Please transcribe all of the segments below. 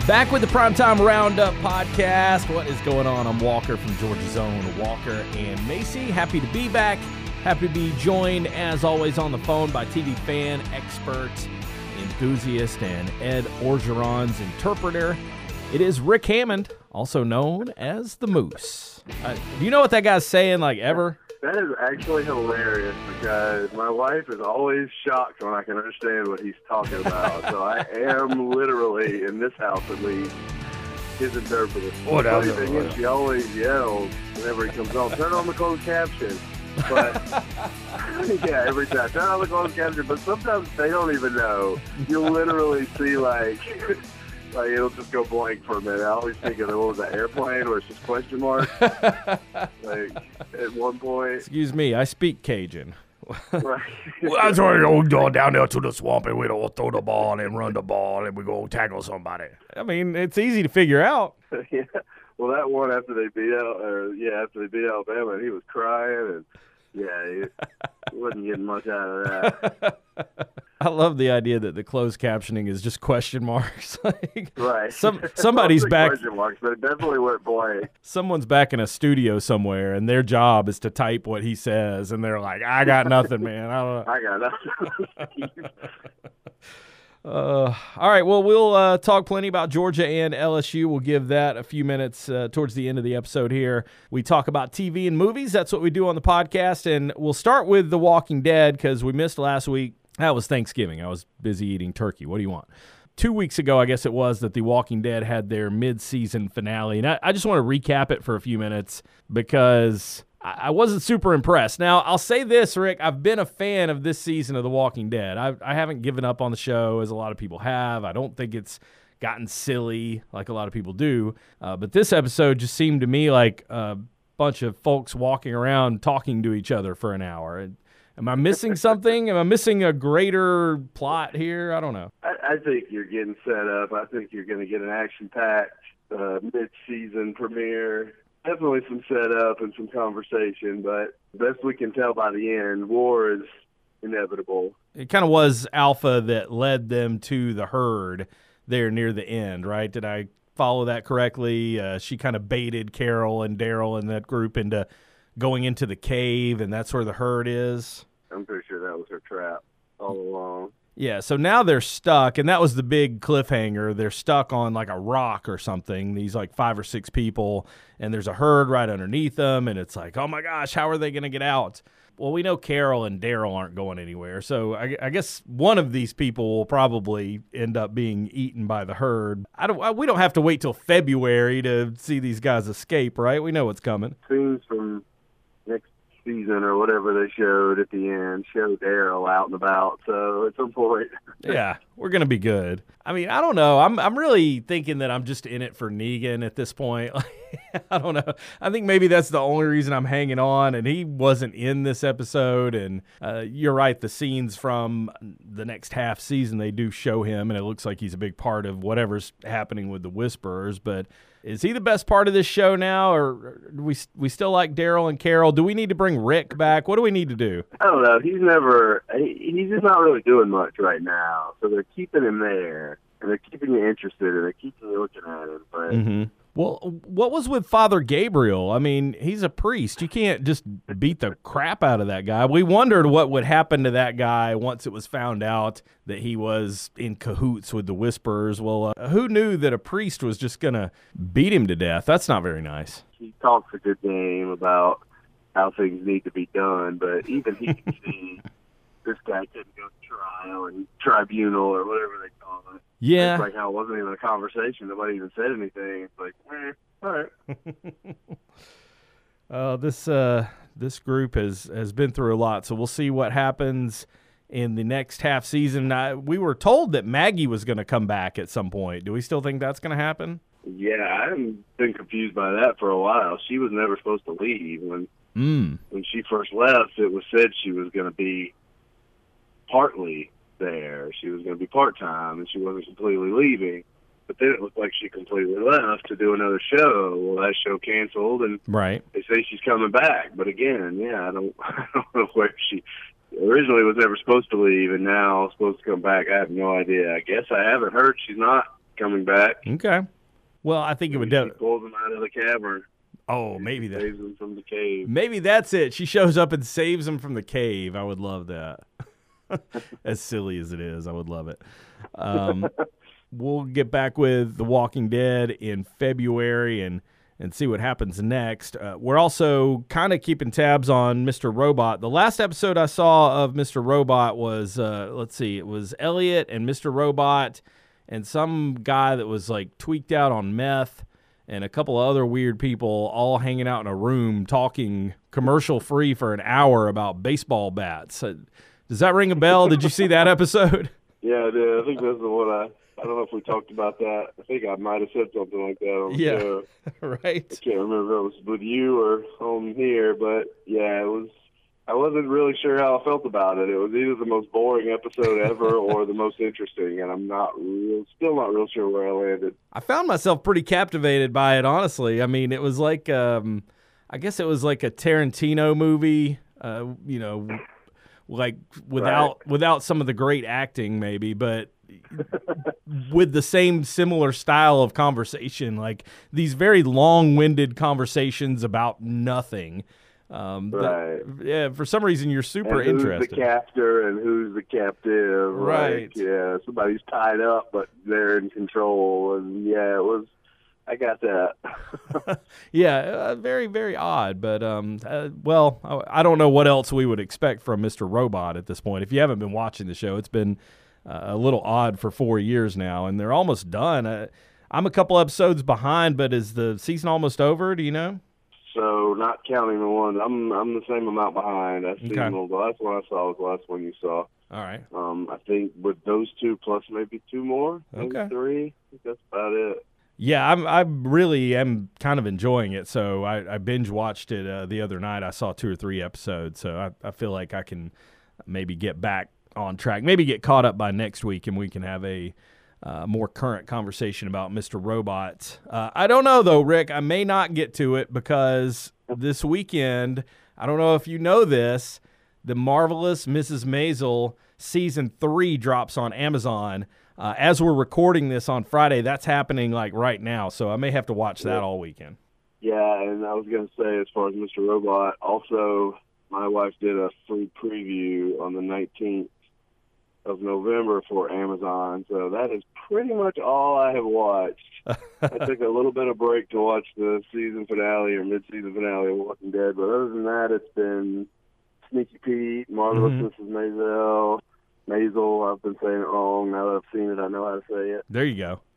Back with the Primetime Roundup podcast. What is going on? I'm Walker from Georgia's Own Walker and Macy. Happy to be back. Happy to be joined, as always, on the phone by TV fan, expert, enthusiast, and Ed Orgeron's interpreter. It is Rick Hammond, also known as the Moose. Do you know what that guy's saying, ever? That is actually hilarious because my wife is always shocked when I can understand what he's talking about. So I am literally, in this house at least, his interpreter. The funny thing is, she always yells whenever he comes on, turn on the closed caption. But, yeah, every time, turn on the closed caption. But sometimes they don't even know. You'll literally see, it'll just go blank for a minute. I always think of what was that, airplane, where it's just question mark. At one point. Excuse me, I speak Cajun. Right. Well, that's why we go down there to the swamp and we don't throw the ball and run the ball and we go tackle somebody. I mean, it's easy to figure out. Yeah. Well, that one after they beat Alabama, and he was crying, and he wasn't getting much out of that. I love the idea that the closed captioning is just question marks. Right. Somebody's back. Question marks, but it definitely went blank. Someone's back in a studio somewhere, and their job is to type what he says, and they're like, "I got nothing, man. I don't know. I got nothing." All right, well, we'll talk plenty about Georgia and LSU. We'll give that a few minutes towards the end of the episode here. We talk about TV and movies. That's what we do on the podcast, and we'll start with The Walking Dead because we missed last week. That was Thanksgiving. I was busy eating turkey. What do you want? 2 weeks ago, I guess it was, that The Walking Dead had their mid-season finale, and I just want to recap it for a few minutes because I wasn't super impressed. Now, I'll say this, Rick. I've been a fan of this season of The Walking Dead. I haven't given up on the show, as a lot of people have. I don't think it's gotten silly like a lot of people do. But this episode just seemed to me like a bunch of folks walking around talking to each other for an hour. Am I missing something? Am I missing a greater plot here? I don't know. I think you're getting set up. I think you're going to get an action-packed mid-season premiere. Definitely some setup and some conversation, but best we can tell by the end, war is inevitable. It kind of was Alpha that led them to the herd there near the end, right? Did I follow that correctly? She kind of baited Carol and Daryl and that group into going into the cave, and that's where the herd is. I'm pretty sure that was her trap all along. Yeah, so now they're stuck, and that was the big cliffhanger. They're stuck on a rock or something, these 5 or 6 people, and there's a herd right underneath them, and it's oh my gosh, how are they going to get out? Well, we know Carol and Daryl aren't going anywhere, so I guess one of these people will probably end up being eaten by the herd. We don't have to wait till February to see these guys escape, right? We know what's coming. Scenes from next season or whatever they showed at the end showed Daryl out and about, so at some point yeah, we're gonna be good. I mean, I don't know, I'm really thinking that I'm just in it for Negan at this point. I don't know, I think maybe that's the only reason I'm hanging on, and he wasn't in this episode. And you're right, the scenes from the next half season, they do show him, and it looks like he's a big part of whatever's happening with the Whisperers. But is he the best part of this show now, or do we still like Daryl and Carol? Do we need to bring Rick back? What do we need to do? I don't know. He's just not really doing much right now. So they're keeping him there, and they're keeping you interested, and they're keeping you looking at him. But Well, what was with Father Gabriel? I mean, he's a priest. You can't just beat the crap out of that guy. We wondered what would happen to that guy once it was found out that he was in cahoots with the Whisperers. Well, who knew that a priest was just going to beat him to death? That's not very nice. He talks a good game about how things need to be done, but even he can see this guy couldn't go to trial and tribunal or whatever they call it. Yeah. It's how it wasn't even a conversation. Nobody even said anything. It's all right. This group has been through a lot, so we'll see what happens in the next half season. We were told that Maggie was going to come back at some point. Do we still think that's going to happen? Yeah, I've been confused by that for a while. She was never supposed to leave. When she first left, it was said she was going to be partly there. She was going to be part-time, and she wasn't completely leaving. But then it looked like she completely left to do another show. Well, that show canceled, and right. They say she's coming back. But again, I don't know where she originally was never supposed to leave, and now supposed to come back. I have no idea. I guess I haven't heard she's not coming back. Okay. Well, I think it would. She pulls him out of the cavern. Oh, maybe that. Saves him from the cave. Maybe that's it. She shows up and saves him from the cave. I would love that. As silly as it is, I would love it. We'll get back with The Walking Dead in February and see what happens next. We're also kind of keeping tabs on Mr. Robot. The last episode I saw of Mr. Robot was, it was Elliot and Mr. Robot and some guy that was like tweaked out on meth and a couple of other weird people all hanging out in a room talking commercial-free for an hour about baseball bats. Does that ring a bell? Did you see that episode? Yeah, I did. I think that's the one I don't know if we talked about that. I think I might have said something like that on the show. Right. I can't remember if it was with you or on here, but yeah, it was. I wasn't really sure how I felt about it. It was either the most boring episode ever or the most interesting, and I'm still not real sure where I landed. I found myself pretty captivated by it, honestly. I mean, it was like, I guess it was like a Tarantino movie, like without some of the great acting, maybe, but with the same similar style of conversation, like these very long-winded conversations about nothing. For some reason you're super interested. Who's the captor and who's the captive? Right. Like, yeah, somebody's tied up, but they're in control, and yeah, it was. I got that. Very, very odd. But, I don't know what else we would expect from Mr. Robot at this point. If you haven't been watching the show, it's been a little odd for 4 years now, and they're almost done. I'm a couple episodes behind, but is the season almost over? Do you know? So, not counting the one, I'm the same amount behind. That's seasonal. The last one I saw was the last one you saw. All right. I think with those two plus maybe two more, maybe three. I think that's about it. Yeah, I really am kind of enjoying it. So I binge watched it the other night. I saw 2 or 3 episodes. So I feel like I can maybe get back on track, maybe get caught up by next week, and we can have a more current conversation about Mr. Robot. I don't know, though, Rick. I may not get to it because this weekend, I don't know if you know this, The Marvelous Mrs. Maisel Season 3 drops on Amazon. As we're recording this on Friday, that's happening like right now, so I may have to watch that all weekend. Yeah, and I was going to say, as far as Mr. Robot, also my wife did a free preview on the 19th of November for Amazon, so that is pretty much all I have watched. I took a little bit of break to watch the season finale or mid-season finale of Walking Dead, but other than that, it's been Sneaky Pete, Marvelous Mrs. Maisel, I've been saying it wrong. Now that I've seen it, I know how to say it. There you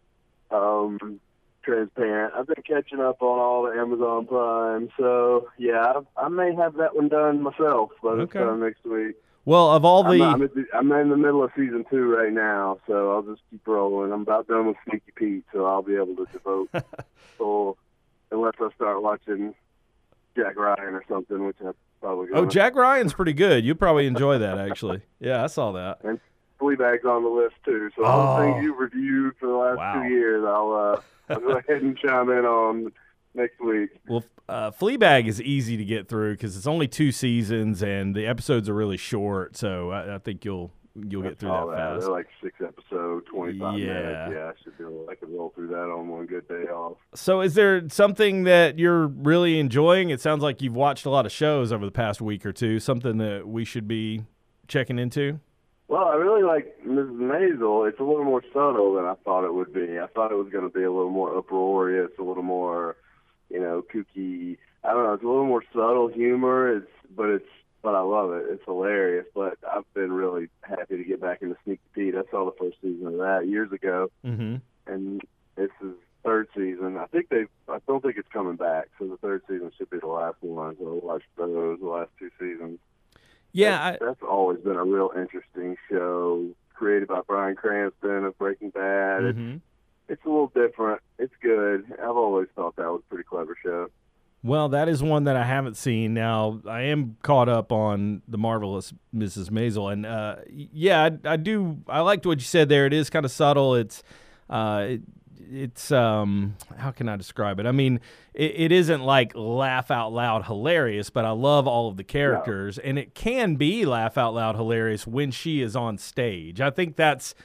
go. Transparent. I've been catching up on all the Amazon Prime, so yeah, I may have that one done myself by this time next week. Well, of all the... I'm in the middle of season 2 right now, so I'll just keep rolling. I'm about done with Sneaky Pete, so I'll be able to devote full, unless I start watching Jack Ryan or something, which I probably gonna. Oh, Jack Ryan's pretty good. You'll probably enjoy that, actually. Yeah, I saw that. And Fleabag's on the list, too. So all the things you've reviewed for the last 2 years, I'll go ahead and chime in on next week. Well, Fleabag is easy to get through because it's only 2 seasons and the episodes are really short. So I think you'll get through that fast. They're like 6 episodes, 25 minutes. Yeah, I could roll through that on one good day off. So is there something that you're really enjoying? It sounds like you've watched a lot of shows over the past week or two, something that we should be checking into? Well, I really like Mrs. Maisel. It's a little more subtle than I thought it would be. I thought it was going to be a little more uproarious, a little more, kooky. I don't know. It's a little more subtle humor. But I love it. It's hilarious. But I've been really happy to get back into Sneaky Pete. I saw the first season of that years ago, and this is third season. I don't think it's coming back. So the third season should be the last one. So I'll watch those, the last 2 seasons. Yeah, that's always been a real interesting show, created by Bryan Cranston of Breaking Bad. It's a little different. It's good. I've always thought that was a pretty clever show. Well, that is one that I haven't seen. Now, I am caught up on The Marvelous Mrs. Maisel, and I do. I liked what you said there. It is kind of subtle. It's how can I describe it? I mean, it isn't like laugh out loud hilarious, but I love all of the characters, and it can be laugh out loud hilarious when she is on stage. I think that's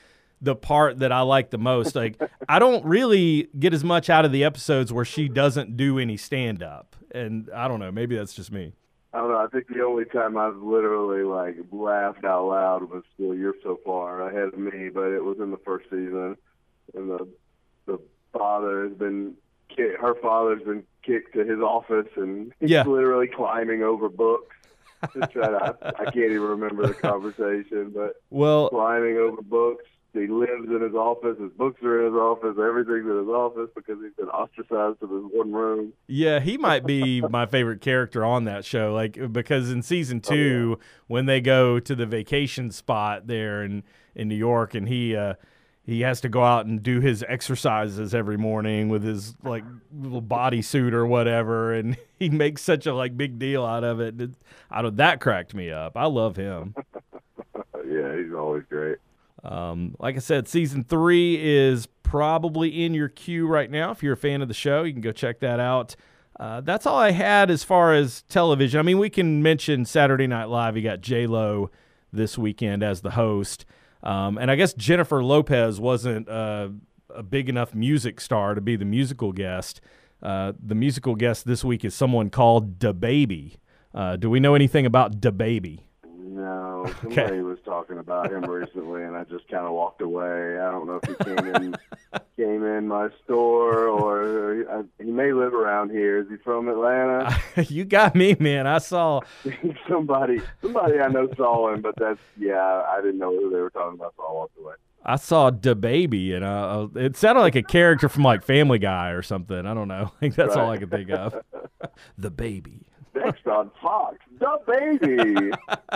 the part that I like the most. Like, I don't really get as much out of the episodes where she doesn't do any stand-up. And I don't know, maybe that's just me. I don't know. I think the only time I've literally laughed out loud was still You're So Far Ahead of Me, but it was in the first season, and the father has been her father's been kicked to his office, and he's literally climbing over books to try to. I can't even remember the conversation, but climbing over books. He lives in his office. His books are in his office. Everything's in his office because he's been ostracized to this one room. Yeah, he might be my favorite character on that show. Like, because in season 2, when they go to the vacation spot there in New York, and he has to go out and do his exercises every morning with his little bodysuit or whatever, and he makes such a big deal out of it. That cracked me up. I love him. Yeah, he's always great. Like I said, season 3 is probably in your queue right now. If you're a fan of the show, you can go check that out. That's all I had as far as television. I mean, we can mention Saturday Night Live. You got J-Lo this weekend as the host. And I guess Jennifer Lopez wasn't a big enough music star to be the musical guest. The musical guest this week is someone called DaBaby. Do we know anything about DaBaby? No, somebody was talking about him recently, and I just kind of walked away. I don't know if he came in my store, or he may live around here. Is he from Atlanta? You got me, man. I saw somebody I know saw him, but I didn't know who they were talking about, so I walked away. I saw DaBaby, and it sounded like a character from Family Guy or something. I don't know. I think that's all I could think of. The Baby. Next on Fox, DaBaby.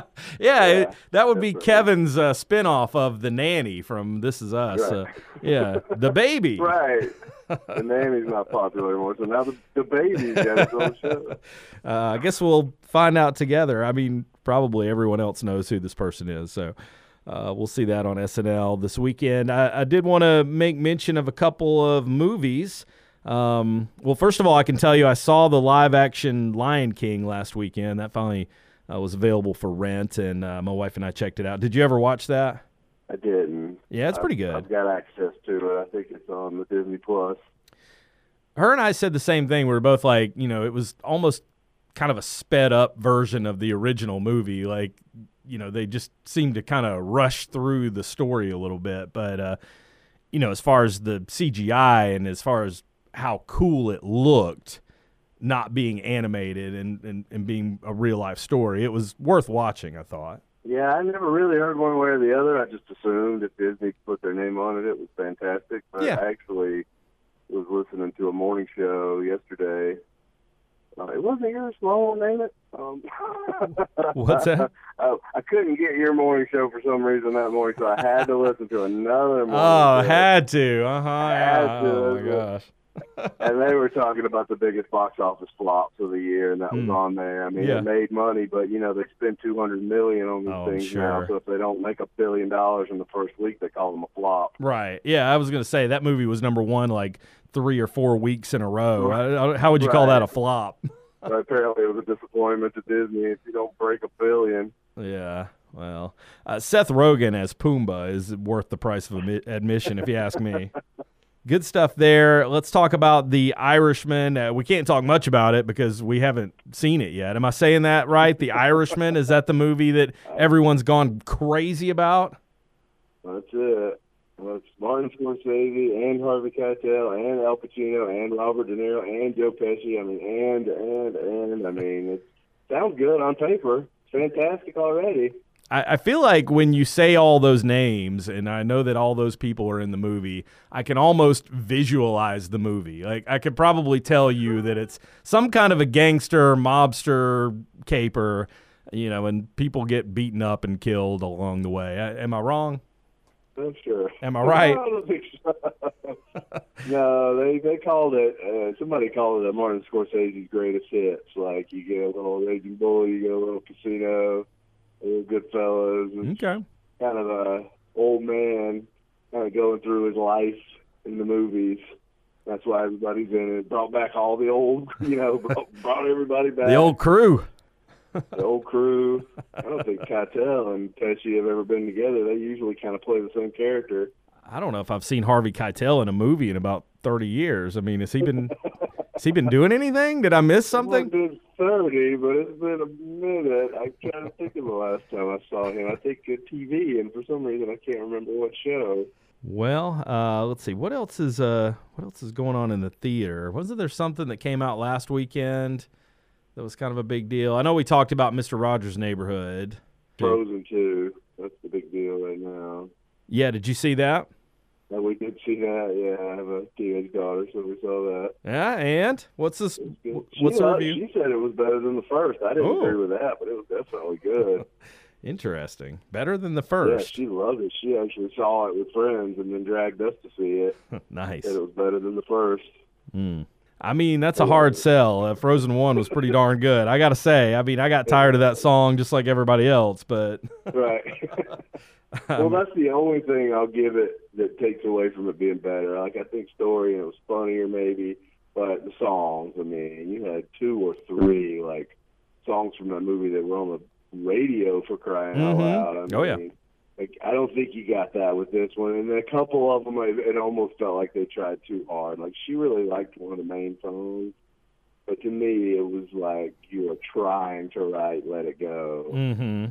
That would be Kevin's spinoff of The Nanny from This Is Us. Right. DaBaby. Right. The Nanny's not popular anymore, so now the baby's got its own show. I guess we'll find out together. I mean, probably everyone else knows who this person is, so we'll see that on SNL this weekend. I did want to make mention of a couple of movies. Well, first of all, I can tell you I saw the live-action Lion King last weekend. That finally was available for rent, and my wife and I checked it out. Did you ever watch that? I didn't. Yeah, it's pretty good. I've got access to it. I think it's on the Disney Plus. Her and I said the same thing. We were both it was almost kind of a sped-up version of the original movie. They just seemed to kind of rush through the story a little bit. But, as far as the CGI and as far as how cool it looked, not being animated and being a real life story, it was worth watching, I thought. Yeah, I never really heard one way or the other. I just assumed if Disney put their name on it, it was fantastic. But I actually was listening to a morning show yesterday. It wasn't yours, Sloan, name it. What's that? I couldn't get your morning show for some reason that morning, so I had to listen to another morning show. Had to. Had to. Oh, my gosh. And they were talking about the biggest box office flops of the year, and that was on there. I mean, it made money, but they spend $200 million on these things now. So if they don't make $1 billion in the first week, they call them a flop. Right. Yeah, I was going to say that movie was number one 3 or 4 weeks in a row. How would you call that a flop? Apparently, it was a disappointment to Disney if you don't break $1 billion. Yeah. Well, Seth Rogen as Pumbaa is worth the price of admission, if you ask me. Good stuff there. Let's talk about The Irishman. We can't talk much about it because we haven't seen it yet. Am I saying that right? The Irishman, is that the movie that everyone's gone crazy about? That's it. Well, it's Martin Scorsese and Harvey Keitel and Al Pacino and Robert De Niro and Joe Pesci. I mean, it sounds good on paper. It's fantastic already. I feel like when you say all those names, and I know that all those people are in the movie, I can almost visualize the movie. I could probably tell you that it's some kind of a gangster, mobster caper, and people get beaten up and killed along the way. Am I wrong? I'm sure. Am I right? I don't think so. No, they called it, somebody called it a Martin Scorsese's greatest hits. You get a little Raging Bull, you get a little Casino, a little Goodfellas. Okay. Kind of a old man kind of going through his life in the movies. That's why everybody's in it. Brought back all the old, brought everybody back. The old crew. The old crew. I don't think Keitel and Pesci have ever been together. They usually kind of play the same character. I don't know if I've seen Harvey Keitel in a movie in about 30 years. I mean, has he been doing anything? Did I miss something? It's 30, but it's been a minute. I'm trying to think of the last time I saw him. I think TV, and for some reason I can't remember what show. Well, let's see. What else is going on in the theater? Wasn't there something that came out last weekend that was kind of a big deal? I know we talked about Mr. Rogers' Neighborhood. Frozen 2. That's the big deal right now. Yeah, did you see that? Yeah, we did see that. Yeah, I have a teenage daughter, so we saw that. Yeah, and what's this? What's the the review? She said it was better than the first. I didn't agree with that, but it was definitely good. Interesting. Better than the first. Yeah, she loved it. She actually saw it with friends and then dragged us to see it. Nice. Said it was better than the first. I mean, that's a hard sell. Frozen 1 was pretty darn good. I got to say. I mean, I got tired of that song just like everybody else, but... Right. Well, that's the only thing I'll give it that takes away from it being better. Like, I think story, and it was funnier maybe, but the songs, I mean, you had 2 or 3, like, songs from that movie that were on the radio for crying out loud. I mean, like, I don't think you got that with this one. And a couple of them, it almost felt like they tried too hard. Like, she really liked one of the main songs. But to me, it was like you were trying to write Let It Go. And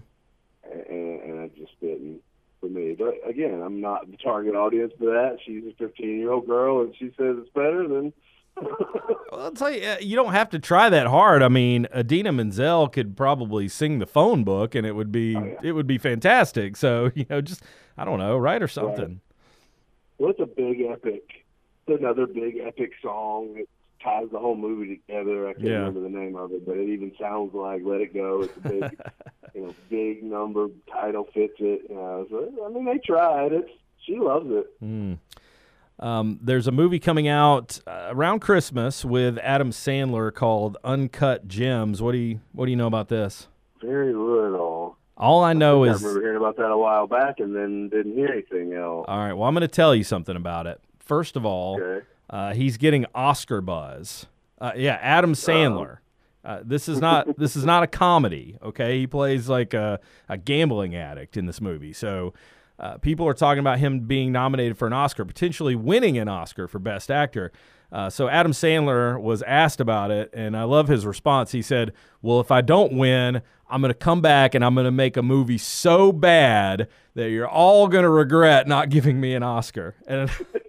I just didn't, for me. But, again, I'm not the target audience for that. She's a 15-year-old girl, and she says it's better than... Well, I'll tell you, you don't have to try that hard. I mean, Idina Menzel could probably sing the phone book, and it would be fantastic. So, just, I don't know, write or something. Right. Well, it's a big epic. It's another big epic song that ties the whole movie together. I can't remember the name of it, but it even sounds like Let It Go. It's a big, big number. Title fits it. So, I mean, they tried. She loves it. There's a movie coming out around Christmas with Adam Sandler called Uncut Gems. What do you know about this? Very little. All I know is I remember hearing about that a while back and then didn't hear anything else. All right, well, I'm going to tell you something about it. First of all, he's getting Oscar buzz. Adam Sandler. This is not a comedy. Okay, he plays like a gambling addict in this movie. So. People are talking about him being nominated for an Oscar, potentially winning an Oscar for Best Actor. So Adam Sandler was asked about it, and I love his response. He said, well, if I don't win, I'm going to come back and I'm going to make a movie so bad that you're all going to regret not giving me an Oscar. And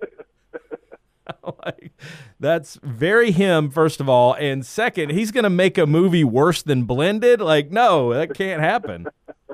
that's very him, first of all. And second, he's going to make a movie worse than Blended? Like, no, that can't happen.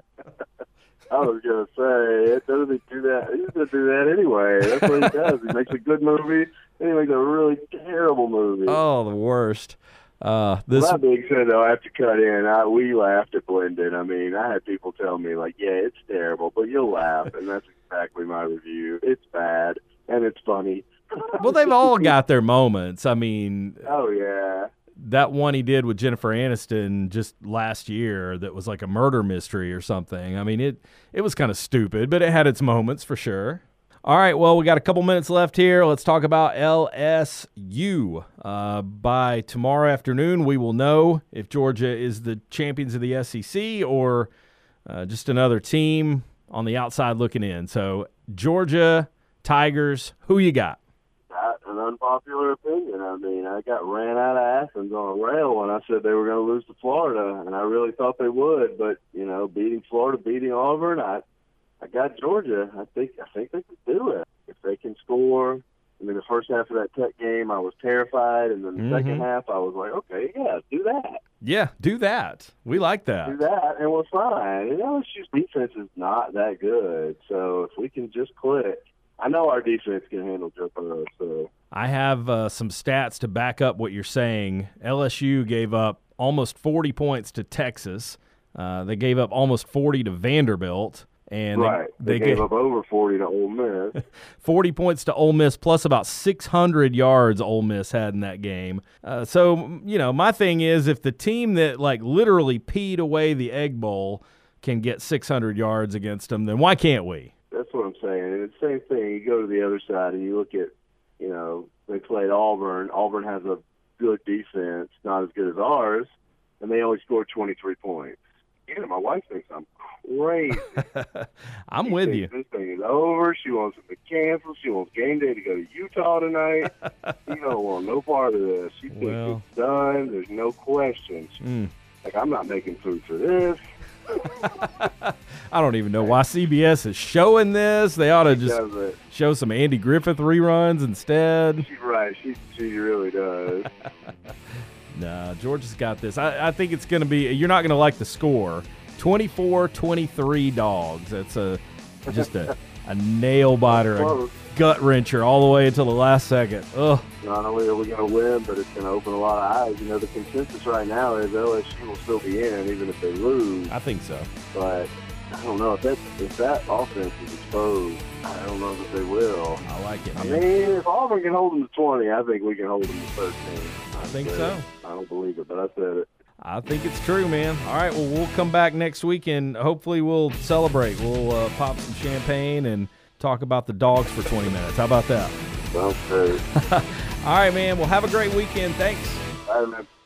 I was going to say, doesn't he do that? He's going to do that anyway. That's what he does. He makes a good movie, and he makes a really terrible movie. Oh, the worst. That being said, though, I have to cut in. We laughed at Blended. I mean, I had people tell me, like, yeah, it's terrible, but you'll laugh, and that's exactly my review. It's bad, and it's funny. Well, they've all got their moments. I mean... Oh, yeah. That one he did with Jennifer Aniston just last year that was like a murder mystery or something. I mean, it was kind of stupid, but it had its moments for sure. All right, well, we got a couple minutes left here. Let's talk about LSU. By tomorrow afternoon, we will know if Georgia is the champions of the SEC or just another team on the outside looking in. So, Georgia, Tigers, who you got? An unpopular opinion. I mean, I got ran out of Athens on a rail when I said they were going to lose to Florida, and I really thought they would. But beating Florida, beating Auburn, I got Georgia. I think they can do it if they can score. I mean, the first half of that Tech game, I was terrified, and then the second half, I was like, okay, yeah, do that. Yeah, do that. We like that. Do that, and we're fine. And LSU's defense is not that good, so if we can just click. I know our defense can handle Joe Burrow, so. I have some stats to back up what you're saying. LSU gave up almost 40 points to Texas. They gave up almost 40 to Vanderbilt. And they gave up over 40 to Ole Miss. 40 points to Ole Miss, plus about 600 yards Ole Miss had in that game. So, my thing is if the team that, literally peed away the Egg Bowl can get 600 yards against them, then why can't we? That's what I'm saying. And it's the same thing. You go to the other side and you look at, they played Auburn. Auburn has a good defense, not as good as ours, and they only scored 23 points. again. My wife thinks I'm crazy. I'm with you. This thing is over. She wants it to cancel. She wants game day to go to Utah tonight. She don't want no part of this. She thinks it's done. There's no questions. Like, I'm not making food for this. I don't even know why CBS is showing this. They ought to just show some Andy Griffith reruns instead. She's right. She really does. Nah, Georgia's got this. I think it's going to be – you're not going to like the score. 24-23 Dogs. That's just a nail-biter, a gut-wrencher all the way until the last second. Ugh. Not only are we going to win, but it's going to open a lot of eyes. You know, the consensus right now is LSU will still be in even if they lose. I think so. But I don't know. If that offense is exposed, I don't know that they will. I like it, man. I mean, if Auburn can hold them to 20, I think we can hold them to 13. I think so. I don't believe it, but I said it. I think it's true, man. All right, well, we'll come back next week, and hopefully we'll celebrate. We'll pop some champagne and talk about the Dogs for 20 minutes. How about that? Sounds great. All right, man. Well, have a great weekend. Thanks. All right, man.